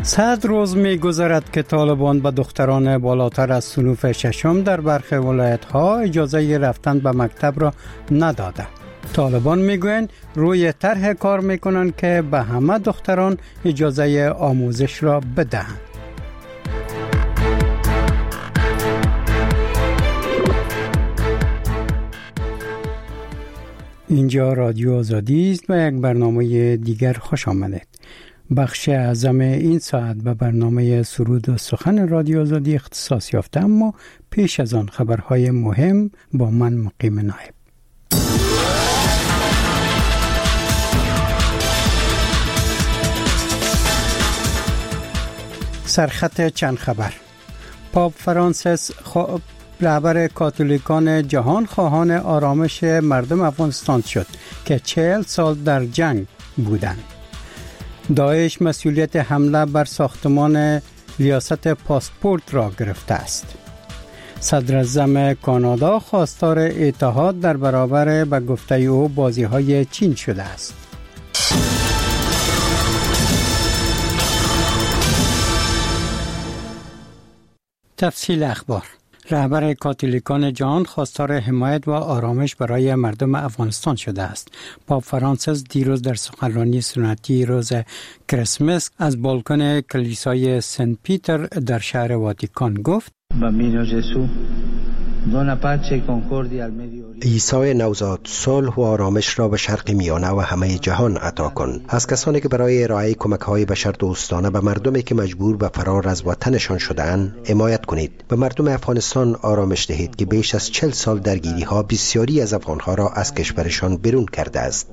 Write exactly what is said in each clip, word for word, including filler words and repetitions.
صد روز می گذرد که طالبان به دختران بالاتر از صنوف ششم در برخی ولایت‌ها اجازه رفتن به مکتب را نداده. طالبان میگویند روی طرح کار میکنند که به همه دختران اجازه آموزش را بدهند. اینجا رادیو آزادی است و یک برنامه دیگر خوش آمدید. بخش اعظم این ساعت به برنامه سرود و سخن رادیو آزادی اختصاص یافته، اما پیش از آن خبرهای مهم با من مقیم نایب. سرخط چند خبر. پاپ فرانسیس خو... رهبر کاتولیکان جهان خواهان آرامش مردم افغانستان شد که چهل سال در جنگ بودند. داعش مسئولیت حمله بر ساختمان ریاست پاسپورت را گرفته است. صدر اعظم کانادا خواستار اتحاد در برابر به گفته او بازی‌های چین شده است. تفصیل اخبار. رهبر کاتولیکان جهان خواستار حمایت و آرامش برای مردم افغانستان شده است. پاپ فرانسیس دیروز در سخنرانی سنتی روز کریسمس از بالکن کلیسای سنت پیتر در شهر واتیکان گفت: عیسی نوزاد، صلح و آرامش را به شرق میانه و همه جهان عطا کن. از کسانی که برای ارائه کمک‌های بشردوستانه به مردمی که مجبور به فرار از وطنشان شده‌اند حمایت کنید. به مردم افغانستان آرامش دهید که بیش از چهل سال درگیری‌ها بسیاری از افغان‌ها را از کشورشان بیرون کرده است.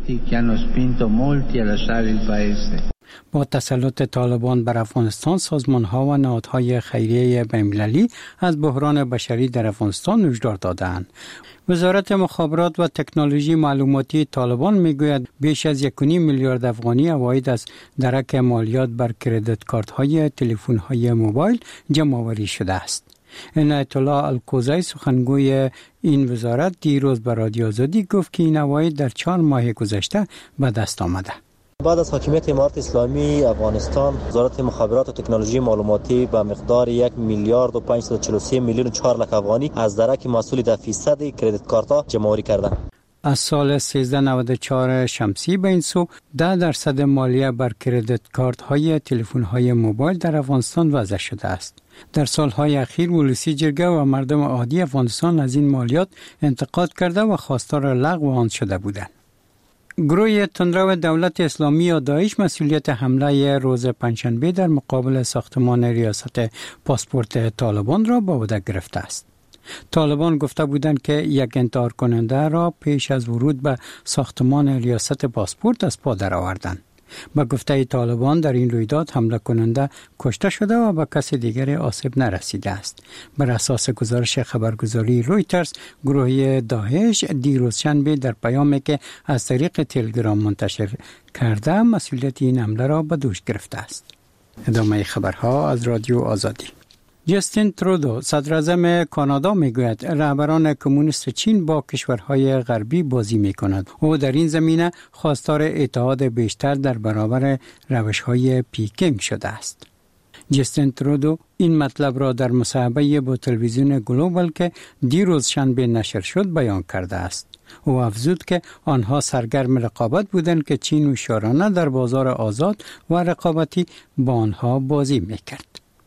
با تسلط طالبان بر افغانستان، سازمان‌ها و نهادهای خیریه بین‌المللی از بحران بشری در افغانستان هشدار دادند. وزارت مخابرات و تکنولوژی معلوماتی طالبان میگوید بیش از یک و نیم میلیارد افغانی عواید از درک مالیات بر کردیت کارت‌های تلفن‌های موبایل جمع‌آوری شده است. عنایت الله الکوزی سخنگوی این وزارت دیروز به رادیو آزادی گفت که این عواید در چهار ماه گذشته به دست آمده. بعد از حاکمیت امارت اسلامی افغانستان، وزارت مخابرات و تکنولوژی معلوماتی به مقدار یک میلیارد و پانصد و چهل و سه میلیون و چهار لک افغانی از درک محصول ده فیصد کردیت کارت‌ها جمع‌آوری کرده. از سال سیزده نود و چهار شمسی به این سو ده درصد مالیه بر کردیت کارت‌های تلفن‌های موبایل در افغانستان وضع شده است. در سالهای اخیر ولسی جرگه و مردم عادی افغانستان از این مالیات انتقاد کرده و خواستار لغو آن شده بودند. گروه تندرو دولت اسلامی یا داعش مسئولیت حمله روز پنجشنبه در مقابل ساختمان ریاست پاسپورت طالبان را به عهده گرفته است. طالبان گفته بودند که یک انتحار کننده را پیش از ورود به ساختمان ریاست پاسپورت از پا درآوردند. با گفته طالبان در این رویداد حمله کننده کشته شده و به کس دیگری آسیب نرسیده است. بر اساس گزارش خبرگزاری رویترز، گروه داعش دیروز شنبه در پیامی که از طریق تلگرام منتشر کرده مسئولیت این حمله را به دوش گرفته است. ادامه خبرها از رادیو آزادی. جستین ترودو صدر اعظم کانادا میگوید رهبران کمونیست چین با کشورهای غربی بازی میکند. او در این زمینه خواستار اتحاد بیشتر در برابر روش‌های پیکینگ شده است. جستین ترودو این مطلب را در مصاحبه با تلویزیون گلوبال که دیروز شنبه نشر شد بیان کرده است. او افزود که آنها سرگرم رقابت بودند که چین هوشیارانه در بازار آزاد و رقابتی با آنها بازی میکرد.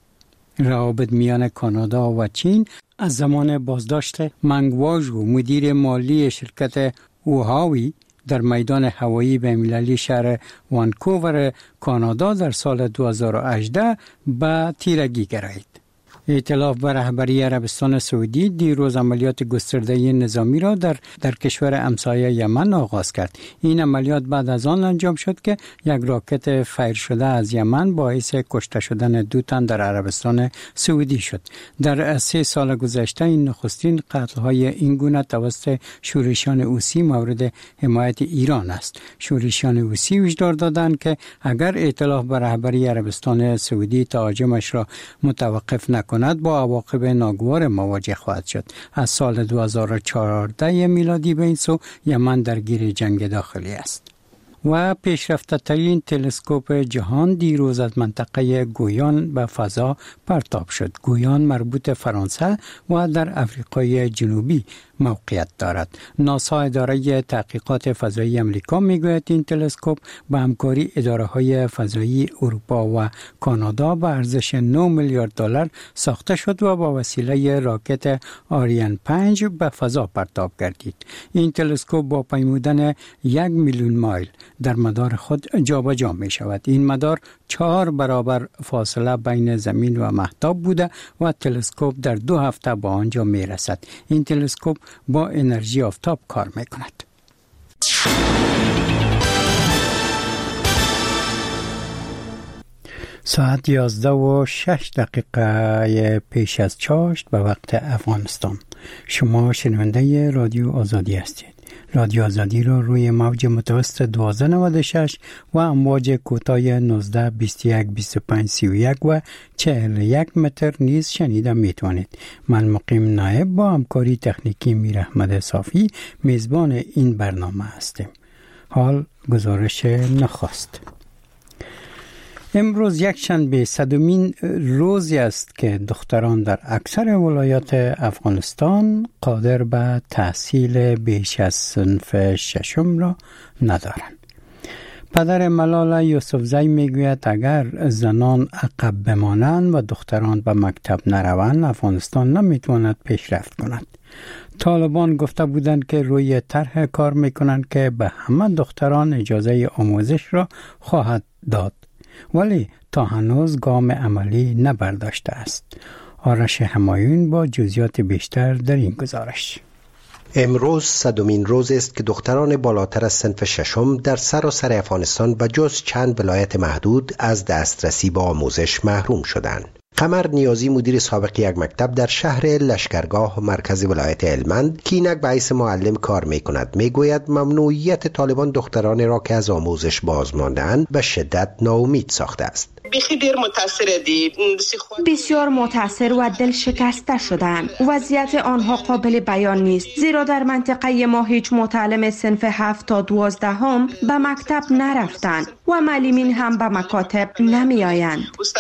روابط میان کانادا و چین از زمان بازداشت منگ واژو مدیر مالی شرکت اوهاوی در میدان هوایی بین‌المللی شهر وانکوور کانادا در سال دو هزار و هجده به تیرگی گرایید. ائتلاف به رهبری عربستان سعودی دیروز عملیات گسترده نظامی را در در کشور همسایه یمن آغاز کرد. این عملیات بعد از آن انجام شد که یک راکت فیر شده از یمن باعث کشته شدن دو تن در عربستان سعودی شد. در سه سال گذشته این نخستین قتل‌های این گونه توسط شورشیان حوثی مورد حمایت ایران است. شورشیان حوثی هشدار دادند که اگر ائتلاف به رهبری عربستان سعودی تهاجمش را متوقف نکند با عواقب ناگوار مواجه خواهد شد. از سال دو هزار و چهارده میلادی به این سو یمن درگیر جنگ داخلی است. و پیشرفته ترین تلسکوپ جهان دیروز از منطقه گویان به فضا پرتاب شد. گویان مربوط فرانسه و در افریقای جنوبی موقعیت دارد. ناسا اداره تحقیقات فضایی امریکا میگوید این تلسکوپ با همکاری اداره های فضایی اروپا و کانادا به ارزش نه میلیارد دلار ساخته شد و با وسیله راکت آریان پنج به فضا پرتاب گردید. این تلسکوپ با پیمودن یک میلیون مایل در مدار خود جابجا می شود. این مدار چهار برابر فاصله بین زمین و مهتاب بوده و تلسکوپ در دو هفته با آنجا می رسد. این تلسکوپ با انرژی آفتاب کار می کند. ساعت یازده و شش دقیقه پیش از چاشت به وقت افغانستان. شما شنونده رادیو آزادی هستید. رادیو آزادی را روی موج متوسط دوازده نود و شش و امواج کوتاه نوزده بیست و یک بیست و پنج سی و یک و چهل و یک متر نیز شنیده میتوانید. من مقیم نایب با همکاری تکنیکی میر احمد صافی میزبان این برنامه هستیم. حال گزارش نخست. امروز یک شنبه صدمین روزی است که دختران در اکثر ولایات افغانستان قادر به تحصیل بیش از صنف ششم را ندارند. پدر ملال یوسفزی میگوید اگر زنان عقب بمانند و دختران به مکتب نروند افغانستان نمیتواند پیشرفت کند. طالبان گفته بودند که روی طرح کار میکنند که به همه دختران اجازه آموزش را خواهد داد، ولی تا هنوز گام عملی نبرداشته است. آرش همایون با جزئیات بیشتر در این گزارش. امروز صدمین روز است که دختران بالاتر از صنف ششم در سراسر افغانستان و جز چند ولایت محدود از دسترسی به آموزش محروم شدند. قمر نیازی مدیر سابق یک مکتب در شهر لشکرگاه مرکز ولایت هلمند که اینک به حیث معلم کار می کند می گوید ممنوعیت طالبان دختران را که از آموزش باز مانده‌اند به شدت ناامید ساخته است. بسیار متاثر و دل شکسته شدند. وضعیت آنها قابل بیان نیست، زیرا در منطقه ما هیچ معلم صنف هفت تا دوازدهم به مکتب نرفتند و معلمین هم به مکاتب نمی آیند.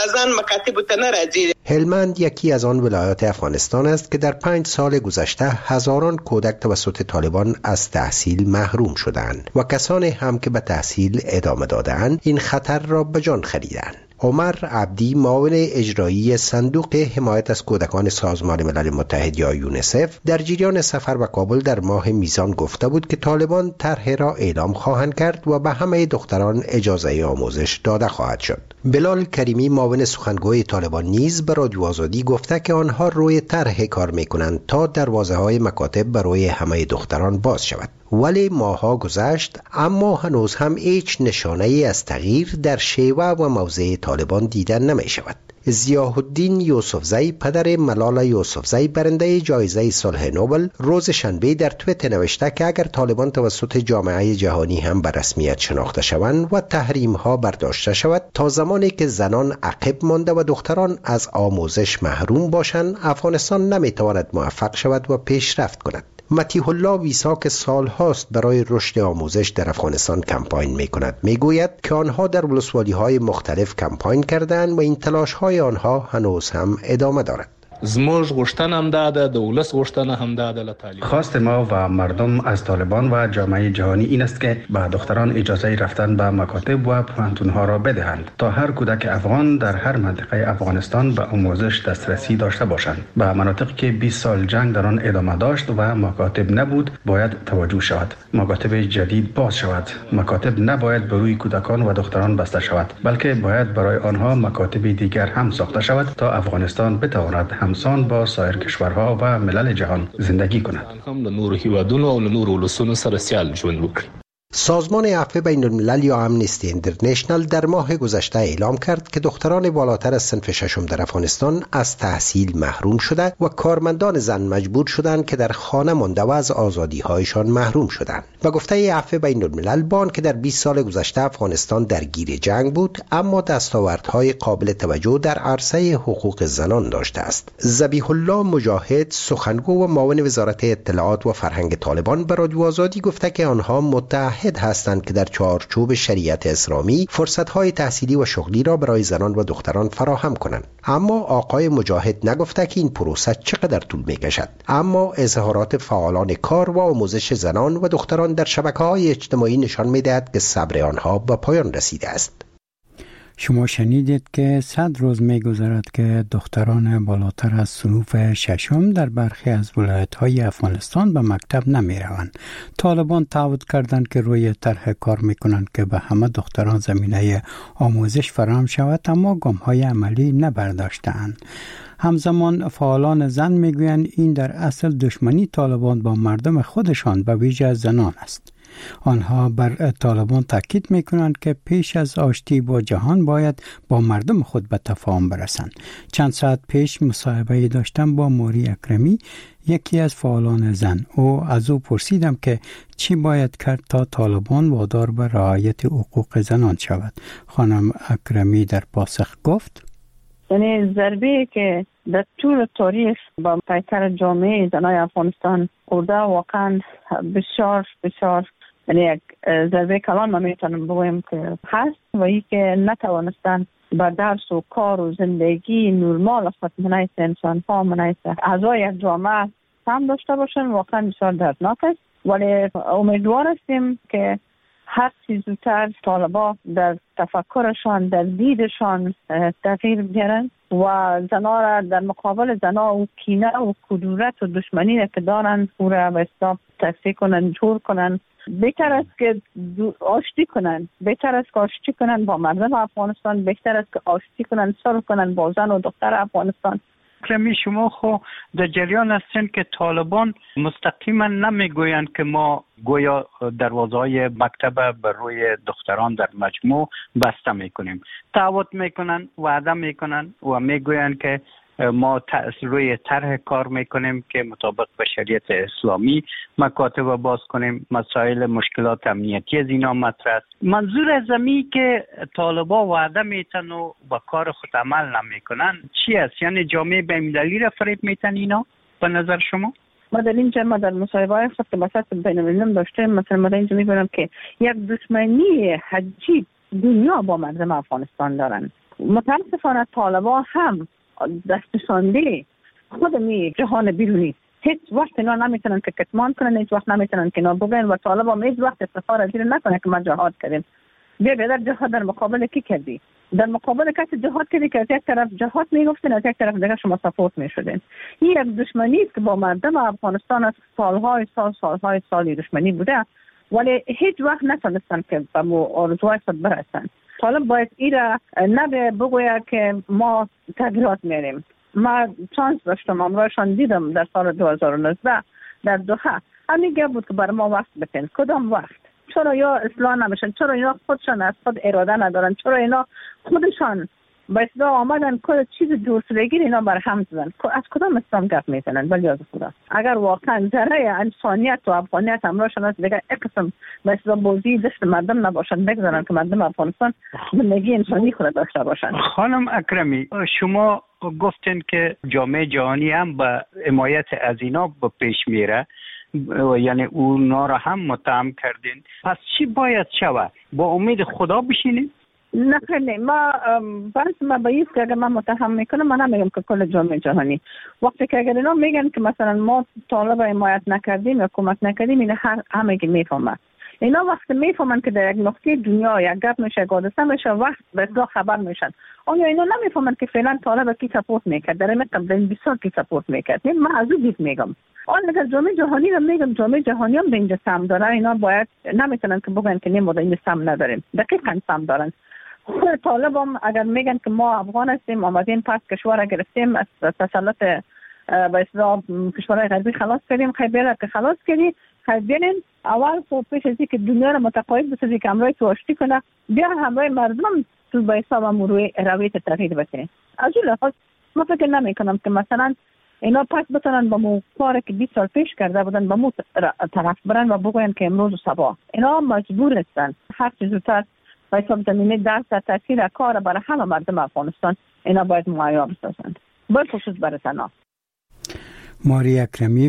هلمند یکی از آن ولایات افغانستان است که در پنج سال گذشته هزاران کودک توسط طالبان از تحصیل محروم شدند و کسانی هم که به تحصیل ادامه دادند این خطر را به جان خریدند. عمر عبدی معاون اجرایی صندوق حمایت از کودکان سازمان ملل متحد یا یونیسف در جریان سفر به کابل در ماه میزان گفته بود که طالبان طرح را اعلام خواهند کرد و به همه دختران اجازه آموزش داده خواهد شد. بلال کریمی معاون سخنگوی طالبان نیز به رادیو آزادی گفته که آنها روی طرح کار میکنند تا دروازه های مکاتب برای همه دختران باز شود. ولی ماها گذشت اما هنوز هم هیچ نشانه ای از تغییر در شیوه و موضع طالبان دیدن نمی شود. ضیاء الدین یوسفزی پدر ملال یوسفزی برنده جایزه صلح نوبل روز شنبه در توییتر نوشته که اگر طالبان توسط جامعه جهانی هم به رسمیت شناخته شوند و تحریم ها برداشته شود تا زمانی که زنان عقب مانده و دختران از آموزش محروم باشند افغانستان نمیتواند موفق شود و پیشرفت کند. متیح الله ویسا که سالهاست برای رشد آموزش در افغانستان کمپاین می کند می گوید که آنها در ولسوالی های مختلف کمپاین کردند و این تلاش های آنها هنوز هم ادامه دارد. زموږ غوښتنه هم ده د ولس غوښتنه هم ده د طالبان. خواست ما و مردم از طالبان و جامعه جهانی این است که به دختران اجازه رفتن به مکاتب و پوهنتون‌ها را بدهند تا هر کودک افغان در هر منطقه افغانستان به آموزش دسترسی داشته باشند. به مناطقی که بیست سال جنگ در آن ادامه داشت و مکاتب نبود باید توجه شود. مکاتب جدید باز شود. مکاتب نباید بر روی کودکان و دختران بسته شود، بلکه باید برای آنها مکاتب دیگر هم ساخته شود تا افغانستان بتواند همسان با سایر کشورها و ملل جهان زندگی کند. هم له نورو هیوادونو او له نورو ولسونو سره سیال ژوند وکړي. سازمان عفو بین الملل یا امنستی اینترنشنال در ماه گذشته اعلام کرد که دختران بالاتر از صنف ششم در افغانستان از تحصیل محروم شده و کارمندان زن مجبور شدند که در خانه مانده و از آزادی‌هایشان محروم شدند. و گفته عفو بین الملل بان که در بیست سال گذشته افغانستان درگیر جنگ بود اما دستاوردهای قابل توجه در عرصه حقوق زنان داشته است. ذبیح الله مجاهد سخنگو و معاون وزارت اطلاعات و فرهنگ طالبان به رادیو آزادی گفته که آنها متأهل متحد هستند که در چارچوب شریعت اسلامی فرصت‌های تحصیلی و شغلی را برای زنان و دختران فراهم کنند. اما آقای مجاهد نگفته که این پروسه چقدر طول می‌کشد. اما اظهارات فعالان کار و آموزش زنان و دختران در شبکه‌های اجتماعی نشان می‌دهد که صبر آنها به پایان رسیده است. شما شنیدید که صد روز می‌گذرد که دختران بالاتر از صنوف ششم در برخی از ولایت‌های افغانستان به مکتب نمی‌روند. طالبان تعهد کردند که روی طرح کار می‌کنند که به همه دختران زمینه آموزش فراهم شود، اما گام‌های عملی نبرداشتند. همزمان فعالان زن می‌گویند این در اصل دشمنی طالبان با مردم خودشان به ویژه زنان است. آنها بر طالبان تاکید میکنند که پیش از آشتی با جهان باید با مردم خود به تفاهم برسند. چند ساعت پیش مصاحبه داشتم با موری اکرمی، یکی از فعالان زن. او از او پرسیدم که چی باید کرد تا طالبان وادار به رعایت حقوق زنان شود. خانم اکرمی در پاسخ گفت: یعنی ضربه که در طول تاریخ با پیکر جامعه زنای افغانستان خورده واقعا بسیار بسیار، یعنی یک ضربه کلان ما میتونم بگویم که هست و ای که نتوانستن با درس و کار و زندگی نورمال خود منعیس انسان ها منعیس اعضای یک جامعه هم داشته باشن، واقعا بسیار دردناک است. ولی امیدوار هستیم که هر چیز زودتر طالبا در تفکرشان در دیدشان تغییر بیارن و زنا را در مقابل زنا و کینه و کدورت و دشمنی که دارن او را به حساب تصفیه کنن، جور کنن. بهتر است که آشتی کنن، بهتر است که آشتی کنن با مردم افغانستان، بهتر است که آشتی کنن، صلح کنن با زن و دختر افغانستان. اکرمی، شما خو در جریان هستین که طالبان مستقیما نمیگویند که ما گویا دروازه‌های مکتب بر روی دختران در مجموع بسته میکنیم. تعهد میکنن، وعده میکنن و میگویند که ما روی طرح کار میکنیم که مطابق به شریعت اسلامی مکاتب باز کنیم، مسائل مشکلات امنیتی از اینا مطرح است. منظور از امی که طالبا وعده میتن و با کار خود عمل نمیکنن چی است؟ یعنی جامعه بین‌المللی را فریب میتن اینا به نظر شما؟ ما در اینجا ما در مصاحبه‌های خود که بساط بین‌المللی داشتیم، مثلا ما در اینجا میبینم که یک دشمنی حجی دنیا با مردم افغانستان دارن. متاسفانه طالبا هم دستشانده خود می جهان بیرونی هیچ وقت اینا نمیتونن که کتمان کنن، هیچ وقت نمیتونن که اینا بگن و طالب هم هیچ وقت افتخار زیر نکنه که ما جهاد کردیم. بیا بیادر جهاد در مقابل کی کردی؟ در مقابل کسی جهاد کردی که از یک طرف جهاد میگفتین، از یک طرف دیگه شما سپورت میشدین. این یک دشمنی است که با مردم افغانستان از سالهای سال سالهای سالی دشمنی بوده، ولی هیچ وقت نتونستن که به آرزوهای خود برسن. طالب باید ایره نبه بگوید که ما تغییرات میریم. ما چانس داشتم امروزشان دیدم در سال دو هزار و نوزده در دوحه، همیگه بود که برای ما وقت بکن. کدام وقت؟ چرا یا اصلاح نمیشن؟ چرا اینا خودشان از خود اراده ندارن؟ چرا اینا خودشان با اصلاح آمدن کل چیز جورسرگی اینا بر هم زدن؟ از کدام اسلام گپ میزنن؟ ولی از خدا اگر واقعا ذره انسانیت و افغانیت امروزشان از دیگه اقسم با اصلاح بازی دست مردم نباشن، بگذارن که مردم افغانستان زندگی انسانی خود داشته باشن. خانم اکرمی، شما گفتین که جامعه جهانی هم به حمایت از اینا به پیش میره، یعنی اونا را هم متهم کردین. پس چی باید شود؟ با امید خدا بشینیم؟ نه خیلی ما بعض مباحث که اگر من متهم میکنم، من نمیگم که کل جامعه جهانی. وقتی که اگر اینا میگن که مثلا ما طالب حمایت نکردیم یا کمک نکردیم، این هر همگی میفهمن. اینا وقتی میفهمن که در یک نقطه دنیا یک گپ میشه، یک حادثه میشه، وقت به اصلاح خبر میشن. آیا اینا نمیفهمن که فعلا طالب کی سپورت میکرد، در این قبل این بیست سال کی سپورت میکرد؟ من از اون دید میگم. آن اگر جامعه جهانی رو میگم، جامعه جهانی هم به اینجا سهم داره. اینا باید نمیتونن که بگن که نموده این سهم نداریم. دقیقاً سهم دارن. خود طالب هم اگر میگن که ما افغان هستیم، آمدین پس کشور گرفتیم، از تسلط به اصطلاح کشورهای غربی خلاص کردیم، خیلی که خلاص کردیم، خیلی بیارین اول خود پیش ازی که دنیا رو متقاعد بسازی که همراه تو آشتی کنه، بیا همراه مردم تو به حساب هم روی رویت تغییر بکنه. از اون لحاظ ما فکر نمی کنم که مثلا اینا پس بتونن با مو کاری که بیست سال پیش کرده بودن با مو طرف برن و بگوین که امروز و صبح اینا مجبور هستن هر چیز زودتر به حساب زمینه درس در تاثیر کار برای همه مردم افغانستان اینا باید معیا بسازند، باید خصوص برای زنان. موری اکرمی